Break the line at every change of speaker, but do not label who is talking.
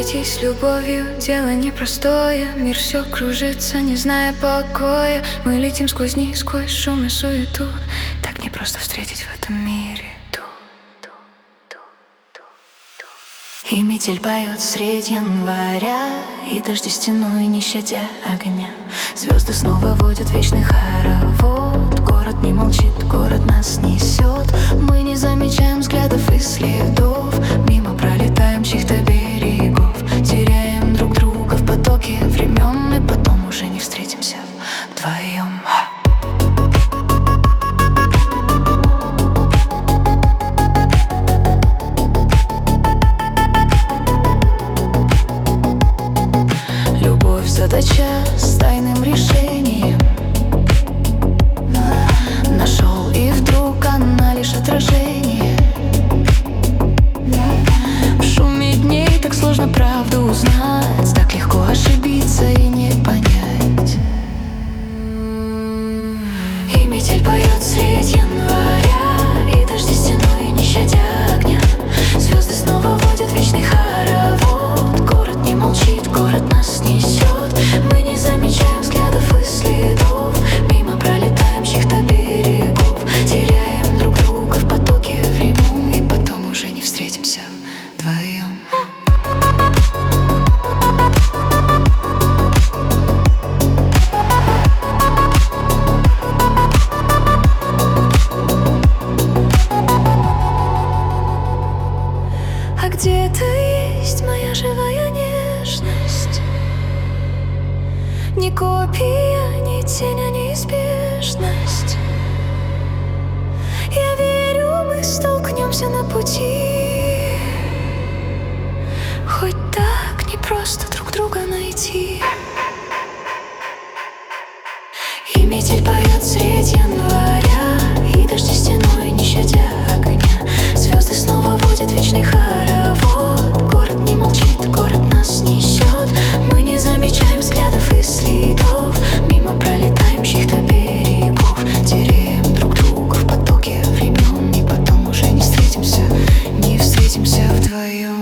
Запастись любовью — дело непростое. Мир все кружится, не зная покоя. Мы летим сквозь дни, сквозь шум и суету. Так непросто встретить в этом мире ту. И метель поет средь января, и дожди стеной, не щадя огня. Звезды снова водят вечный хоровод. Город не молчит, город нас несет. Мы не замечаем взглядов и следов. Мимо пролетаем чьих-то берегов. Теряем друг друга в потоке времен, и потом уже не встретимся вдвоем. Задача с тайным решением. Нашел, и вдруг она лишь отражение. В шуме дней так сложно правду узнать, так легко ошибиться и не понять. И метель поет средь января, и дожди стеной, не щадя огня. Звезды снова водят вечный хоровод. Город не молчит, город нас несет. Мы не замечаем взглядов и следов. Мимо пролетаем чьих-то берегов. Теряем друг друга в потоке времен, и потом уже не встретимся вдвоем. А где-то есть моя живая нежность. Ни копия, ни тень, а неизбежность. Я верю, мы столкнемся на пути. Хоть так непросто друг друга найти. И метель поет средь января, и дожди стеной, не щадя огня. Звезды снова водят вечный хоровод. Город не молчит, город нас несет. Мы не замечаем взглядов и следов. Мимо пролетаем чьих-то берегов. Теряем друг друга в потоке времен, и потом уже не встретимся вдвоем.